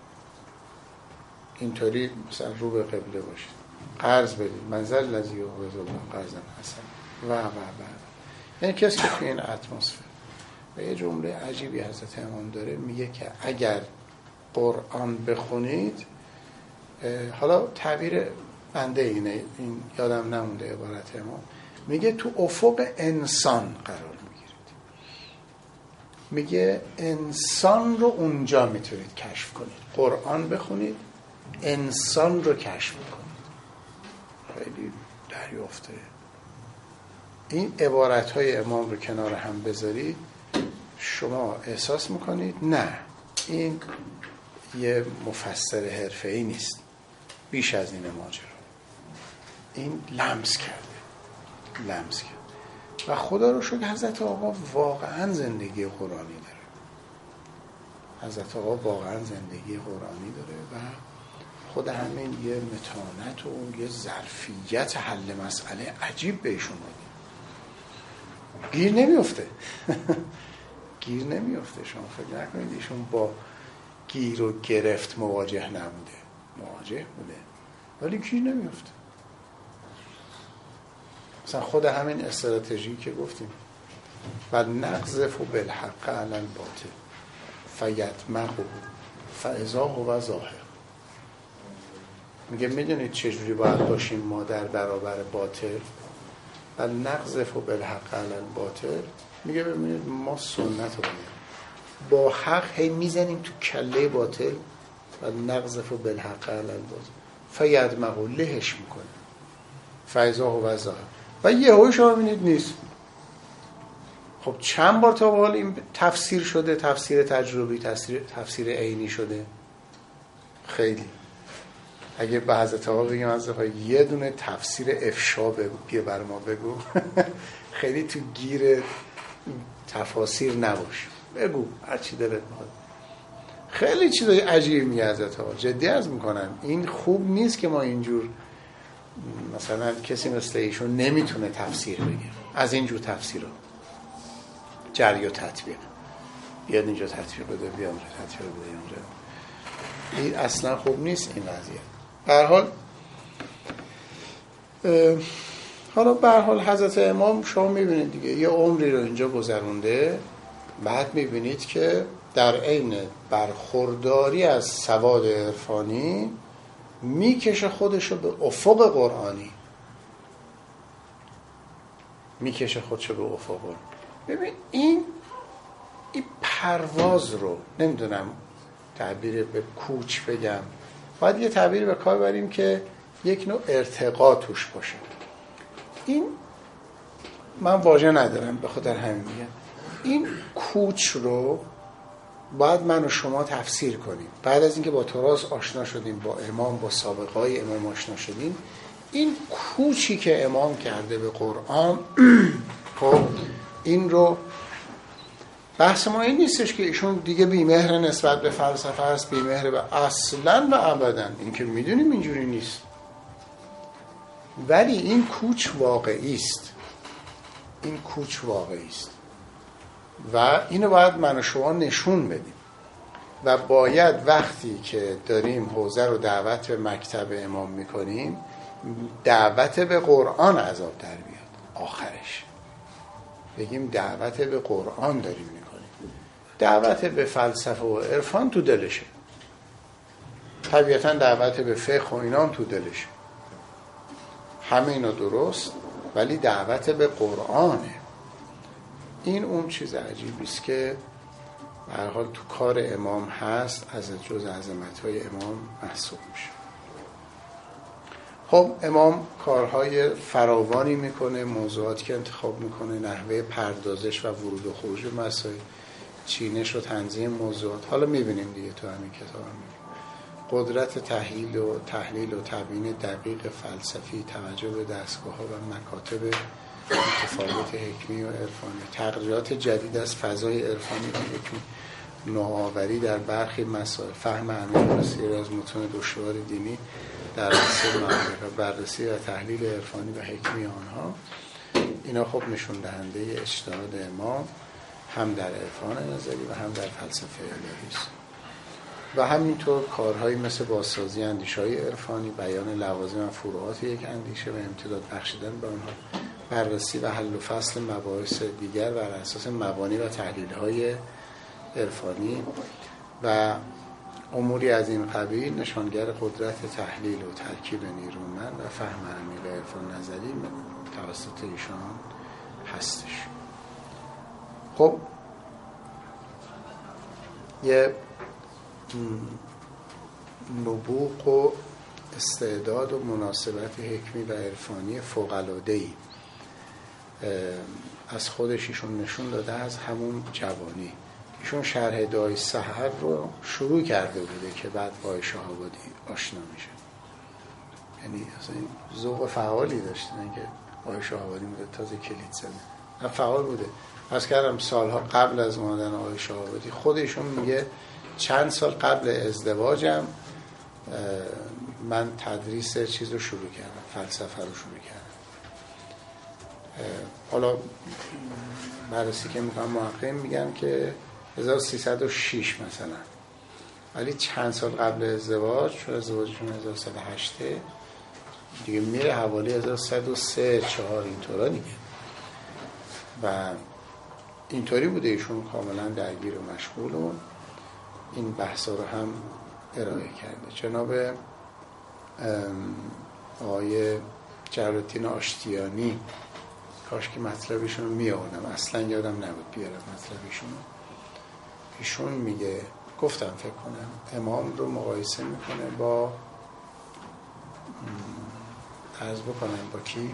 اینطوری مثلا رو به قبله باشید، قرض بدید، منزل لذی و غزالله قرضم حسن و و و یعنی کسی که توی این اتمسفر. و یه جمله عجیبی حضرت امام داره، میگه که اگر قرآن بخونید، حالا تعبیر بنده اینه، این یادم نمونده عبارت امام، میگه تو افق انسان قرار میگیرید، میگه انسان رو اونجا میتونید کشف کنید. قرآن بخونید انسان رو کشف کنید. خیلی دریافته. این عبارت های امام رو کنار هم بذارید شما احساس میکنید نه، این یه مفسر حرفه‌ای نیست، بیش از این ماجرا. این لمس کرده لمس کرده و خدا رو شکر حضرت آقا واقعا زندگی قرآنی داره. حضرت آقا واقعا زندگی قرآنی داره و خود همین یه متانت و یه ظرفیت حل مسئله عجیب بهشون داره. گیر نمیفته گیر نمیفته. شما فکر نکنید ایشون با گیر و گرفت مواجه نبوده، مواجه بوده ولی گیر نمیفته. مثلا خود همین استراتژی که گفتیم و نقذف بالحق علی الباطل فیدمغه فاذا هو زاهق. میگه میدونید چجوری باید باشیم ما در برابر باطل؟ و نقذف بالحق علی الباطل، میگه ببینید ما سنت رو با حق هی میزنیم تو کله باطل و نقذف بالحق علی الباطل فیدمغه، لهش میکنه فاذا هو زاهق. و یهو شما میبینید نیست. خب چند بار تا به حال این تفسیر شده؟ تفسیر تجربی، تفسیر تفسیر عینی شده؟ خیلی. اگه به حضرت آقا بگم از یه دونه تفسیر افشا بگو، بیا بر ما بگو خیلی تو گیر تفاسیر نباش، بگو هر چی دلت میخواد. خیلی چیزای عجیب میگه حضرت آقا، جدی عرض میکنم. این خوب نیست که ما اینجور مثلا کسی مثل ایشون نمیتونه تفسیر بگه از اینجور تفسیرها، جری و تطبیق، بیاد اینجا تطبیق بده، بیاد اونجا تطبیق بده، اونجا. این اصلا خوب نیست این قضیه. به هر حال حالا به هر حال حضرت امام شما میبینید دیگه یه عمری رو اینجا گذرونده، بعد میبینید که در عین برخورداری از سواد عرفانی میکشه خودشو به افق قرآنی، میکشه خودشو به افق قرآنی. ببین این این پرواز رو نمیدونم تعبیر به کوچ بگم، باید یه تعبیر به کار بریم که یک نوع ارتقا توش باشه. این من واژه ندارم به خاطر همین میگم این کوچ رو باید من و شما تفسیر کنیم. بعد از اینکه با تراث آشنا شدیم، با امام، با سابقه های امام آشنا شدیم، این کوچی که امام کرده به قرآن خب این رو بحث ما این نیستش که ایشون دیگه بی‌مهر نسبت به فلسفه است، بی‌مهر به اصلاً و ابداً، این که میدونیم اینجوری نیست، ولی این کوچ واقعی است، این کوچ واقعی است و اینو باید من و شما نشون بدیم و باید وقتی که داریم حوزه رو دعوت به مکتب امام میکنیم، دعوت به قرآن عذاب در بیاد، آخرش بگیم دعوت به قرآن داریم میکنیم، دعوت به فلسفه و عرفان تو دلشه، طبیعتا دعوت به فقه و اینام تو دلشه، همه اینا درست، ولی دعوت به قرآنه. این اون چیز عجیبی است که به هر حال تو کار امام هست، از جز عظمت‌های امام محسوب میشه. خب امام کارهای فراوانی میکنه، موضوعاتی که انتخاب میکنه، نحوه پردازش و ورود و خروج به مسائل، چینش و تنظیم موضوعات، حالا میبینیم دیگه تو همین کتاب هم میبینیم. قدرت تحلیل و تحلیل و تبیین دقیق فلسفی، توجه به دستگاه‌ها و مکاتب متفاوت حکمی و عرفانی، تغییرات جدید از فضای عرفانی و حکمی، نوآوری در برخی مسائل، فهم عمیق بسیاری از متون دشوار دینی در اصل معرفت، بررسی و تحلیل عرفانی و حکمی آنها. اینا خب نشون دهنده اجتهاد امام هم در عرفان نظری و هم در فلسفه الهی است. و همینطور کارهایی مثل بازسازی اندیشه‌های عرفانی، بیان لوازم و فروعات یک اندیشه و امتداد بخشیدن به آنها، بررسی و حل و فصل مباحث دیگر بر اساس مبانی و تحلیل‌های عرفانی و اموری از این قبیل نشانگر قدرت تحلیل و ترکیب نیرومند و فهم عمیق عرفان نظری توسط ایشان هستش. خب یه نبوغ و استعداد و مناسبت حکمی و عرفانی فوق‌العاده‌ای از خودش ایشون نشون داده از همون جوانی. ایشون شرح دعای سحر رو شروع کرده بوده که بعد با شهابادی آشنا میشه، یعنی اصلا ذوق فعالی داشتن که با شهابادی بوده، تازه کلید زده، فعال بوده. از کردم سالها قبل از اومدن آقای شهابادی خودشون میگه چند سال قبل ازدواجم من تدریس چیز رو شروع کردم، فلسفه رو شروع کردم. حالا بررسی که میکنم محققین میگن که هزار و سیصد و شش مثلا، ولی چند سال قبل ازدواج، چون ازدواجشون هزار و سیصد و هشت دیگه، میره حوالی هزار و سیصد و سه چهار اینطورا دیگه. و اینطوری بوده ایشون کاملا درگیر و مشغول و این بحثا رو هم ارائه کرده. جناب آقای جلال‌الدین آشتیانی، کاش که مطلبشون رو می آوردم، اصلا یادم نبود بیارم مطلبشون. ایشون میگه، گفتم فکر کنم امام رو مقایسه میکنه با عرض بکنم با کی،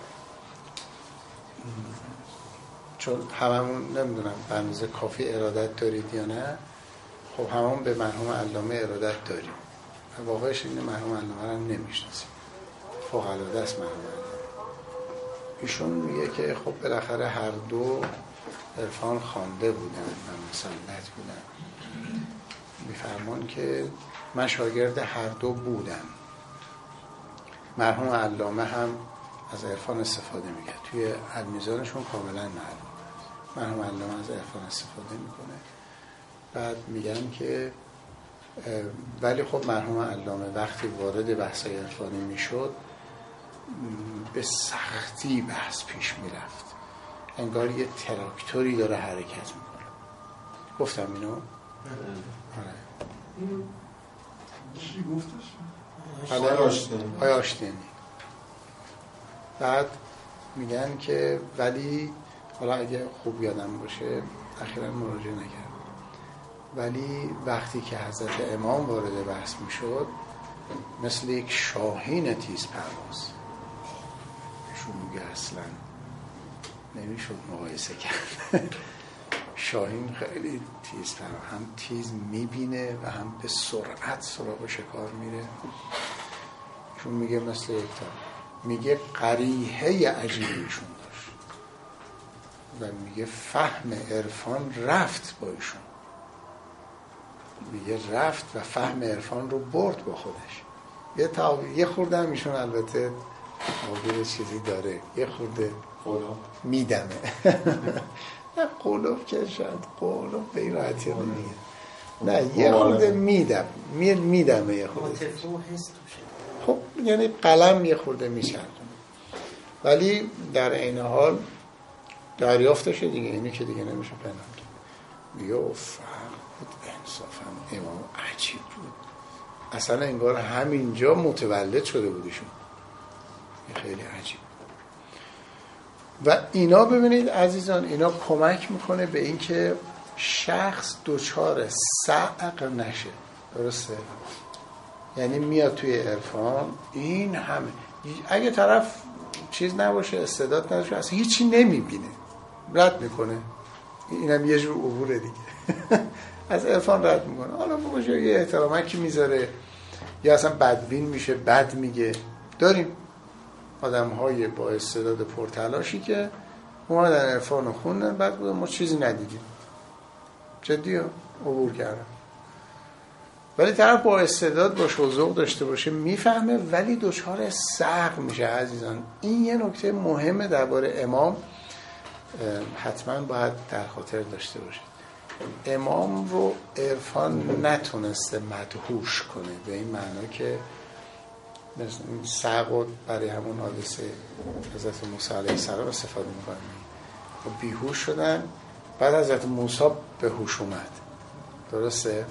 چون هممون نمیدونم به اندازه کافی ارادت دارید یا نه. خب هممون به مرحوم علامه ارادت داریم و واقعش اینه مرحوم علامه رو هم نمیشناسیم، فوق العاده است مرحوم علامه. ایشون میگه که خب بالاخره هر دو عرفان خوانده بودن و مسلط بودن. میفرمان که من شاگرد هر دو بودم. مرحوم علامه هم از عرفان استفاده میکنه، توی المیزانشون کاملا معلوم. مرحوم علامه از عرفان استفاده میکنه. بعد میگن که ولی خب مرحوم علامه وقتی وارد بحث‌های عرفانی میشد به سختی بحث پیش میرفت، انگار یه تراکتوری داره حرکت میکنه. گفتم اینو؟ آره. چی گفتش؟ آقای آشتیانی. بعد میگن که ولی حالا اگه خوب یادم باشه اخیراً مراجعه نکردم، ولی وقتی که حضرت امام وارد بحث میشد مثل یک شاهین تیز پرواز، ایشون میگه اصلا نمیشد مقایسه کرد. شاهین خیلی تیز پرواز، هم تیز میبینه و هم به سرعت سراغ شکار میره. ایشون میگه مثل یک تا میگه قریحه عجیبی ایشون داشت و میگه فهم عرفان رفت با ایشون، میگه رفت و فهم عرفان رو برد با خودش. یه تعبیر یه خورده هم ایشون البته تعبیر چیزی داره، یه خورده قلوب میدمه. نه قلوب که شاید قلوب به این راحتی رو میگه، نه یه خورده میدم میدمه یه خورده. خب یعنی قلم یه خورده میچرخونه، ولی در عین حال دریافتشه دیگه، اینی که دیگه نمیشه پنهان کرد. میگه او فرق بود انصافا، امام عجیب بود، اصلا انگار همینجا متولد شده بودشون، خیلی عجیب. و اینا ببینید عزیزان، اینا کمک میکنه به این که شخص دچار صعق نشه. درسته؟ یعنی میاد توی عرفان این همه، اگه طرف چیز نباشه، استعداد نداشه، اصلا هیچی نمیبینه، رد میکنه. اینم یه جور عبوره دیگه. از عرفان رد میکنه. حالا باشه یه احترامکی میذاره یا اصلا بدبین میشه، بد میگه. داریم آدم های با استعداد پرتلاشی که اومدن عرفان رو خوندن، بعد بودن ما چیزی ندیدیم، جدی ها عبور کردن. ولی طرف با استعداد باشه و ذوق داشته باشه میفهمه، ولی دچار صعق میشه. عزیزان این یه نکته مهمه درباره امام، حتما باید در خاطر داشته باشید. امام رو عرفان نتونسته مدهوش کنه، به این معنا که صعق برای همون حادثه حضرت موسی علیه السلام استفاده میکنه و بیهوش شدن، بعد حضرت موسی به هوش اومد. درسته؟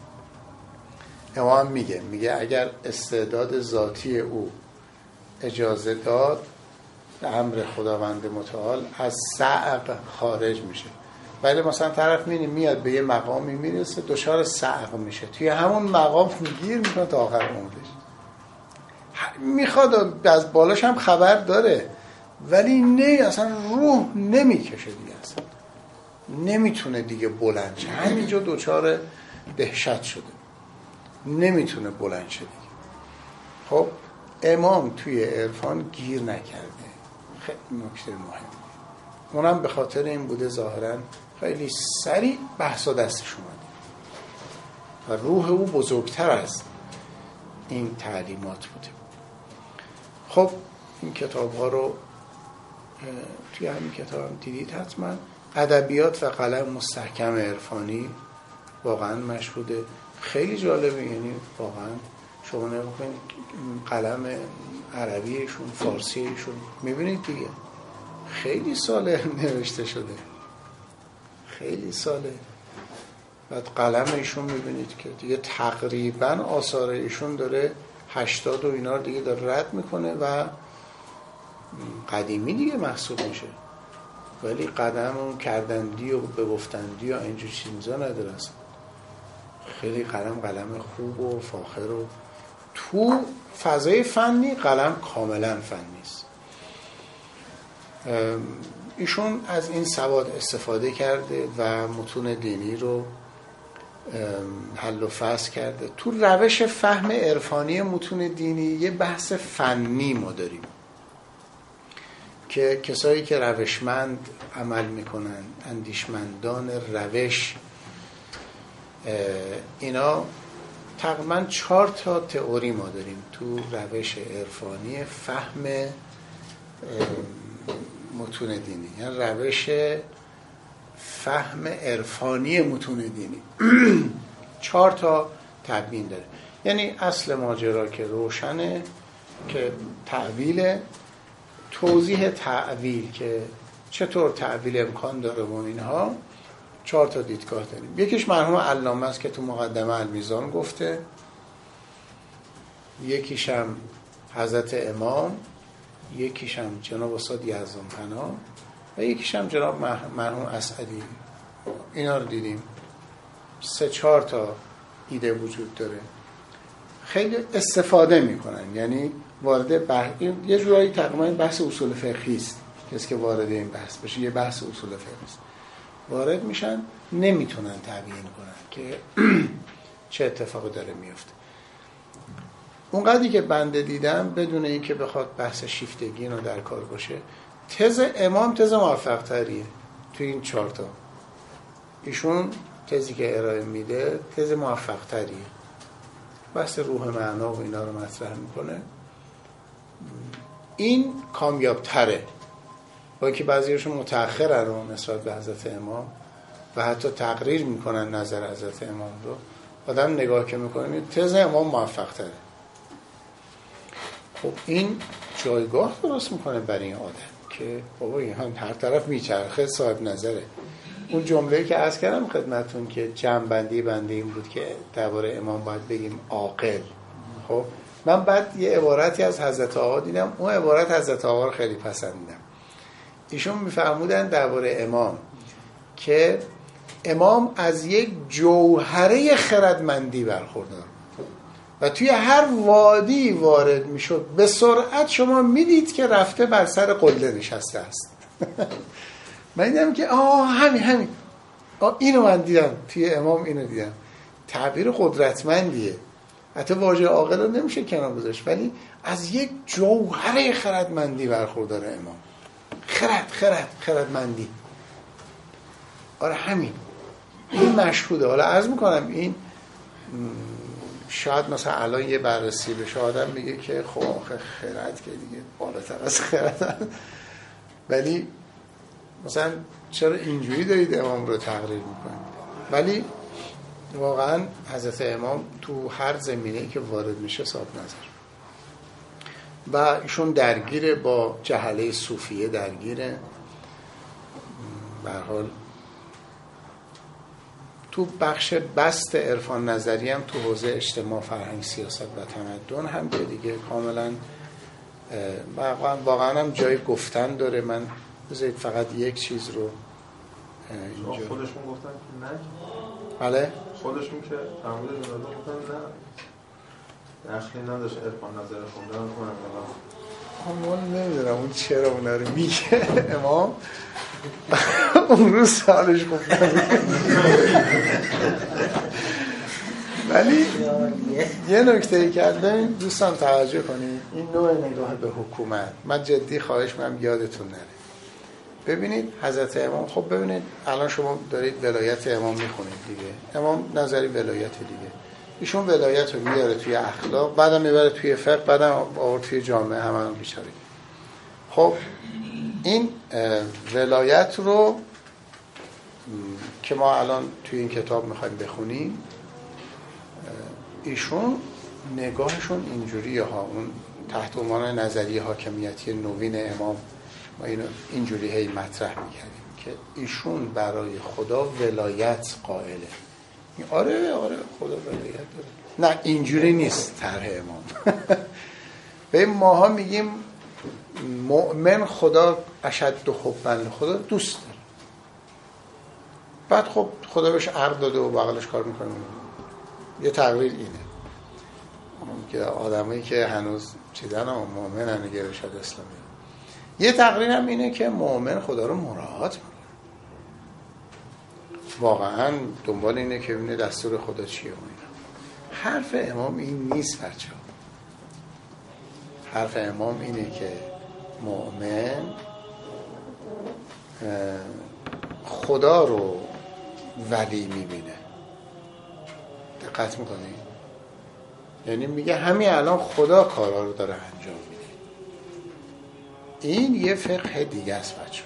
امام میگه میگه اگر استعداد ذاتی او اجازه داد، امر خداوند متعال از صعق خارج میشه. ولی مثلا طرف میبینی میاد به یه مقامی میرسه دچار صعق میشه، توی همون مقام گیر میکنه تا آخر عمرش. میخواد از بالاش هم خبر داره، ولی نه، اصلا روح نمیکشه دیگه، اصلا نمیتونه دیگه بلند شه، همینجا دچار دهشت شده، نمیتونه بلند شه دیگه. خب امام توی عرفان گیر نکرده، خیلی نکته مهمه. اونم به خاطر این بوده ظاهرا خیلی سریع بحثا دستش اومده و روح او بزرگتر از این تعلیمات بوده. خب این کتاب ها رو توی همین کتاب هم دیدید حتما. ادبیات و قلم مستحکم عرفانی واقعا مشهوده، خیلی جالبه. یعنی واقعا شما نگاه کنید قلم عربیشون، فارسیشون، میبینید دیگه خیلی ساله نوشته شده، خیلی ساله. بعد قلم ایشون میبینید که دیگه تقریبا آثار ایشون داره هشتاد و اینا رو دیگه داره رد میکنه و قدیمی دیگه محسوب میشه، ولی قدم اون کردندی و بگفتندی و اینجور چیزا نداره اصلا. خیلی قلم قلم خوب و فاخر و تو فضای فنی قلم کاملا فنی است. ایشون از این سواد استفاده کرده و متون دینی رو حل و فصل کرده. تو روش فهم عرفانی متون دینی یه بحث فنی ما داریم که کسایی که روشمند عمل میکنن، اندیشمندان روش، اینا تقریبا چهار تا تئوری ما داریم تو روش عرفانی فهم متون دینی، یعنی روش فهم عرفانی متون دینی چهار تا تبیین داره. یعنی اصل ماجرا که روشنه که تأویل، توضیح تأویل که چطور تأویل امکان داره و اینها، چهار تا دیدگاه داریم. یکیش مرحوم علامه است که تو مقدمه المیزان گفته، یکیش هم حضرت امام، یکیش هم جناب استاد یزدانپناه و یکیش هم جناب مرحوم اسعدی. اینا رو دیدیم. سه چهار تا ایده وجود داره. خیلی استفاده میکنن، یعنی وارد بحث، یه جورایی تقریبا بحث اصول فقهی است. کسی که وارد این بحث بشه، یه بحث اصول فقهی است، وارد میشن نمیتونن تبیین کنن که چه اتفاقی داره میفته. اونقدری که بنده دیدم بدون اینکه بخواد بحث شیفتگی رو در کار باشه، تز امام تز موفق تریه تو این چهار تا. ایشون تزی که ارائه میده تز موفق تریه، بحث روح معنا و اینا رو مطرح میکنه. این کامیاب تره، با اینکه بعضیشون متأخرن رو نسبت به حضرت امام و حتی تقریر میکنن نظر حضرت امام رو. آدم نگاه که میکنه تز امام موفق تره. خب این جایگاه درست میکنه برای این آدم که بابا این هر طرف میچرخه، صاحب نظره. اون جمله‌ای که عرض کردم خدمتتون که جمع بندی بنده این بود که درباره امام باید بگیم عاقل. خب من بعد یه عبارتی از حضرت آقا دیدم، اون عبارت حضرت آقا رو خیلی پسندیدم. ایشون میفرمودن درباره امام که امام از یک جوهره خردمندی برخوردار و توی هر وادی وارد میشد به سرعت شما میدید که رفته بر سر قله نشسته است. من دیدم که آه همین همین آه اینو من دیدم توی امام، اینو دیدم. تعبیر قدرتمندیه، حتی واژه عاقل رو نمیشه کنار گذاشت، ولی از یک جوهره خردمندی برخوردار امام. خرد خرد خردمندی. آره همین، این مشهوده. حالا عرض میکنم این شاید مثلا الان یه بررسی بشه آدم میگه که خب آخه خرد که دیگه بالاتر از خرد، ولی مثلا چرا اینجوری دارید امام رو تقریر میکنید؟ ولی واقعا حضرت امام تو هر زمینه‌ای که وارد میشه صاحب نظر و ایشون درگیره با جهله صوفیه، درگیره به هر حال. تو بخش بست عرفان نظری هم تو حوزه اجتماع، فرهنگ، سیاست و تمدن هم که دیگه کاملا واقعا واقعا هم جای گفتن داره. من بذارید فقط یک چیز رو اینجا خودشون گفتن که نه. بله خودشون که تعامل جنازه گفتن نه، دخلی نداشت عرفان نظر خوندن کنم. من نمیدونم اون چرا اونا رو میگه. امام اون روز سالش گفتن، ولی یه نکته کرده دوستان توجه کنید، این نوع نگاه به حکومت من جدی خواهش می‌کنم یادتون نره. ببینید حضرت امام، خب ببینید الان شما دارید ولایت امام میخونید دیگه، امام نظری ولایت دیگه، ایشون ولایت رو میاره توی اخلاق، بعدم میبره توی فقه، بعدم آورد توی جامعه همه هم بیچاره. خب این ولایت رو که ما الان توی این کتاب میخوایم بخونیم، ایشون نگاهشون اینجوریه ها، اون تحت عنوان نظریه حاکمیتی نوین امام ما اینو اینجوری هی مطرح میکردیم که ایشون برای خدا ولایت قائله. آره آره خدا ولایت داره. نه اینجوری نیست طرح امام. به ماها میگیم مؤمن خدا اشد حبا، خدا دوست داره. بعد خب خدا بهش عقل داده و بغلش کار میکنه. یه تقریر اینه که آدمایی که هنوز چیزن و مؤمنن نگه ارشاد اسلامی، یه تقریر هم اینه که مؤمن خدا رو مراعات میکنه، واقعا دنبال اینه که ببینه دستور خدا چیه و اینا. حرف امام این نیست بچه ها. حرف امام اینه که مؤمن خدا رو ولی میبینه. دقت میکنی؟ یعنی میگه همین الان خدا کارا رو داره انجام میده. این یه فقه دیگه است بچه.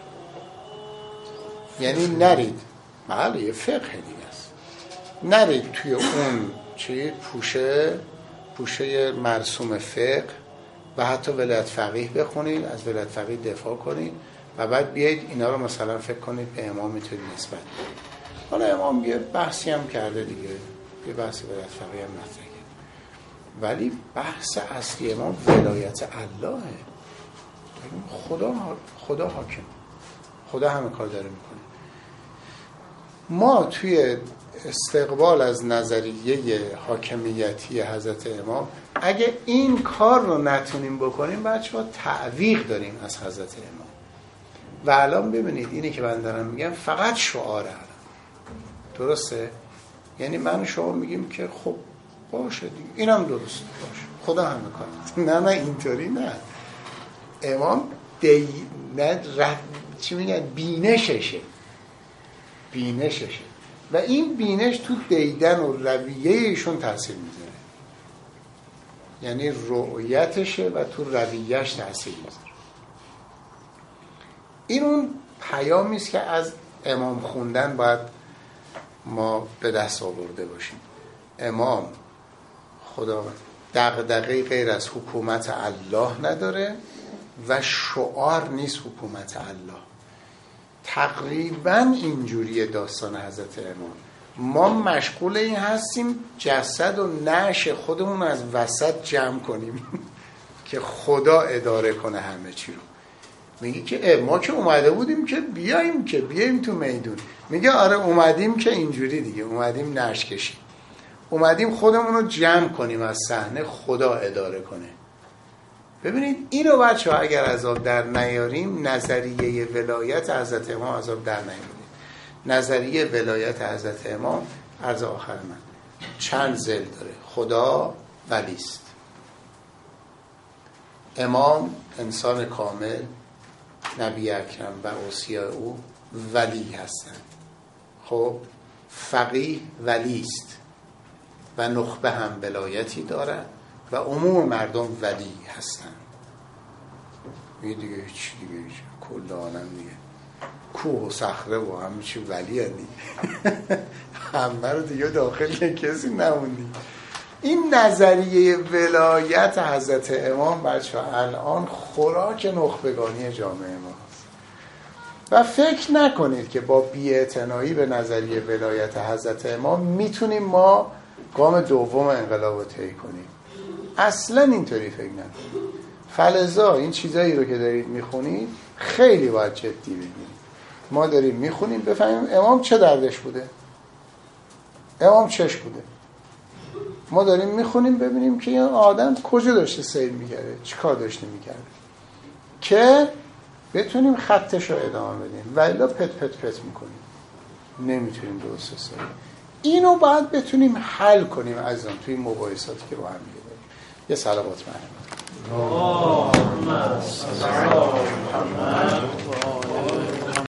یعنی نرید، بله یه فقه دیگه است، نرید توی اون چی پوشه پوشه مرسوم فقه و حتی ولایت فقیه بخونید، از ولایت فقیه دفاع کنید و بعد بیایید اینا رو مثلا فکر کنید به امام میتونید نسبت بدید. حالا امام یه بحثی هم کرده دیگه، یه بحثی ولایت فقیه هم مطرح کرد، ولی بحث اصلی امام ولایت اللهه. خدا خدا حاکم، خدا همه کار داره میکنه. ما توی استقبال از نظریه حاکمیتی حضرت امام اگه این کار رو نتونیم بکنیم بچه ها تعویق داریم از حضرت امام. و الان ببینید اینی که من دارم میگم فقط شعاره، درسته؟ یعنی من شما میگیم که خب باشه دیگه اینم درست باشه، خدا همه کار. نه نه اینطوری نه. امام دی نه ر... چی میگن بینششه بینششه و این بینش تو دیدن و رویه ایشون تاثیر میذاره. یعنی رؤیتشه و تو رویهش تاثیر میذاره. این اون پیامی است که از امام خوندن باید ما به دست آورده باشیم. امام خدا دغدغه غیر از حکومت الله نداره و شعار نیست حکومت الله. تقریبا اینجوریه داستان حضرت امام. ما مشغول این هستیم جسد و نعش خودمون از وسط جمع کنیم که خدا اداره کنه همه چی رو. میگه که ما که اومده بودیم که بیایم که بیایم تو میدون. میگه آره اومدیم که اینجوری دیگه، اومدیم نعش کشیم، اومدیم خودمون رو جمع کنیم از صحنه، خدا اداره کنه. ببینید اینو بچه ها اگر از آب در نیاریم نظریه ولایت حضرت امام از آب در نیاریم. نظریه ولایت حضرت امام عرض آخر من چند ذیل داره. خدا ولیست، امام انسان کامل، نبی اکرم و اوصیاء او ولی هستند. خب فقیه ولیست و نخبه هم ولایتی دارن و عموم مردم ولی هستن. میگه دیگه هیچ دیگه هیچ کل عالم دیگه کوه و صخره و همه چی ولی هستی همه رو دیگه داخل کسی نموندی. این نظریه ولایت حضرت امام بچه ها الان خوراک نخبگانی جامعه ما هست و فکر نکنید که با بی‌اعتنایی به نظریه ولایت حضرت امام میتونیم ما گام دوم انقلاب رو طی کنیم. اصلا اینطوری فکر نکنید. فلزا این چیزایی رو که دارید میخونید خیلی باید جدی بگیرید. ما داریم میخونیم بفهمیم امام چه دردش بوده، امام چش بوده. ما داریم میخونیم ببینیم که این آدم کجا داشته سیر میکرده، چی کار داشته میکرده، که بتونیم خطش رو ادامه بدیم. ولی پت پت پت میکنیم، نمیتونیم درست حسابی. اینو باید بتونیم حل کنیم عزیزان توی مباحثاتی که با هم دیگه داریم. یه صلوات محمد.